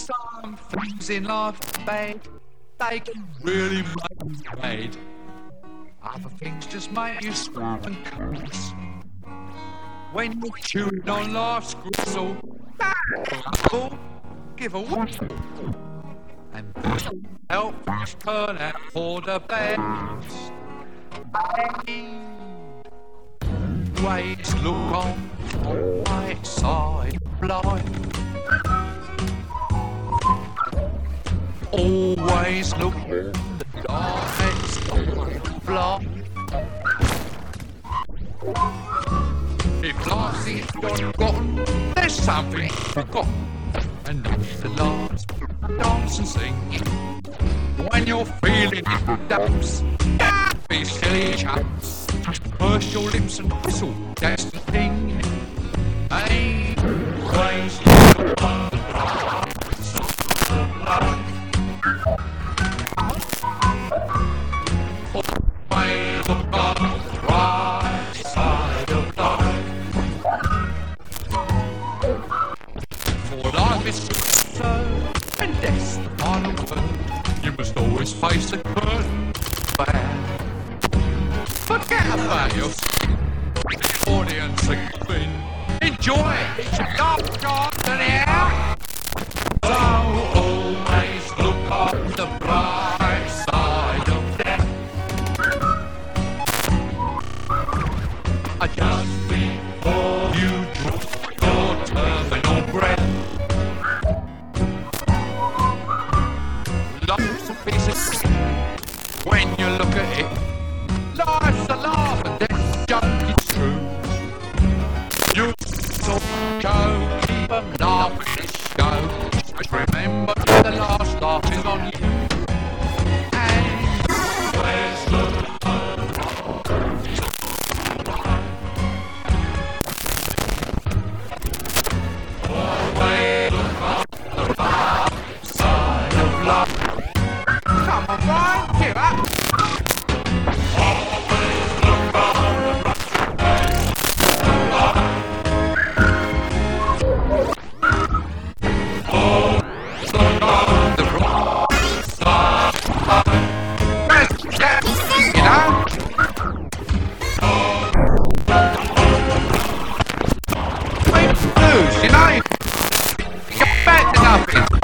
Some things in life are bad, they can really make you mad. Other things just make you scream and curse. When you're chewing on life's gristle, give a whistle. And help us turn out for the best. Always look on the right side of life. Always look on the right side of life. If life is forgotten, there's something forgotten. And that's the last dance and sing. When you're feeling it dumps, don't be silly chumps. Just purse your lips and whistle, that's the thing. Hey, always look on the bright side of life. Always look on the bright side of life. For life is so, and death's the final word. You must always face the curtain bad. Forget about your audience again. Enjoy it. It's a dark garden here. So always look on the bright side of death. Just before you draw your terminal breath. Life's a piece of shit when you look at it. Life's a laugh and death's a joke, it's true. You sort of go, keep 'em laughing, this go. Just remember the last laugh is on you. And always look on the always look on the right side of life. Come on, Brian, give up. You know, you get back to nothing.